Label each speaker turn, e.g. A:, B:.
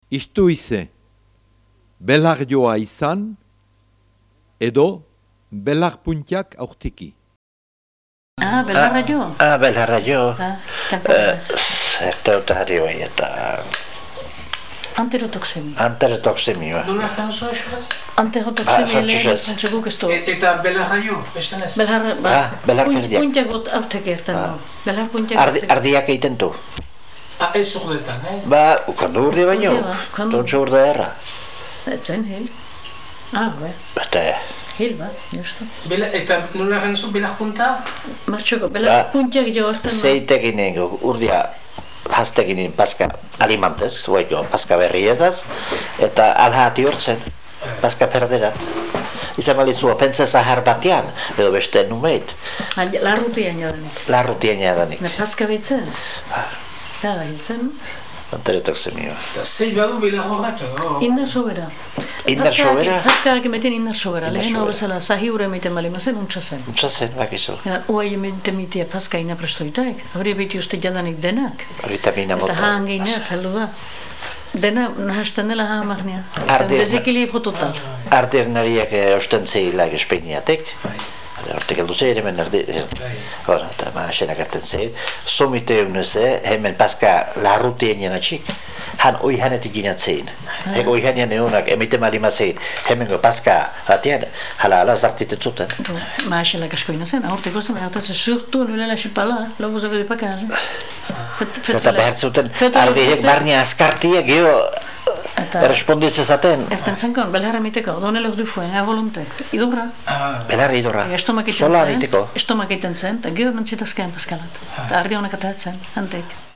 A: istuize belarjoa izan edo belar puntiak aurtiki.
B: Belarra jo.
C: Belarra jo. Teutäri bai eta...
B: Anterotoksemi.
C: Anterotoksemi ba.
D: Nola jan zua eskoraz?
B: Anterotoksemi lehen guk ez du.
D: Eta belarra jo, beste nez?
C: Belar perdiak.
B: Puntiak bot aurtek ertan. Belar puntiak aurtek.
C: Ardiak egiten du.
D: Ez urdetan,
C: Ukandu urde baino. Tontxo urde erra.
B: Etzen, hil. Be.
C: Eta...
B: Hil bat, justu.
D: Eta nola jan zu belar punta?
B: Martxoko, belar puntiak jo hortan.
C: Zeitekin urdia hastegin paska alimantez, jo, paska berri ez daz, eta alhati hortzen, paska perderat. Izan balitzua pentsa zahar batean, edo beste numeit.
B: Larrutien jadanik.
C: Larrutien jadanik.
B: Paska behitzen. Hiltzen.
C: Anterotoksemi ba.
D: Eta zei badu belar horret?
B: Indar sobera.
C: Indar sobera?
B: Paskaak emeten indar sobera. Lehen hau bezala, zahi ure emiten balima zen, untsa zen.
C: Untsa zen, bakizu.
B: Oai emeten mitea paska ina prestoitaik. Hori beti uste jadanik denak.
C: Vitamina mota.
B: Eta haan gehineat, heldu da. Dena, nahazten dela haan marnia. Desekilibro total.
C: Ardernariak osten zehilaik Espainiatek. Hortik heldu zeir, hemen erdi... Hora, eta maasenak erten zeir. Somite egunez, hemen paska larrutien janatxik. Han oi hanetik ginatzein. Ego oi hanean egunak emite malima zein. Hemengo paska batean, hala zartitet zuten.
B: Maaselak asko inazen, aurteko zen, aurtatzen surtu nulela xipala, lobo zabe de pakaz.
C: Zeta behar zuten, ardiek barnia askartiak geho... Respondiz ezaten?
B: Erten zankon, belarra miteko, donelok du fuen, volunte. Idurra.
C: Belarra idurra.
B: Estomak iten zen, eta geho mentzitazkean paskalat. Eta ardi honak atatzen, hantek.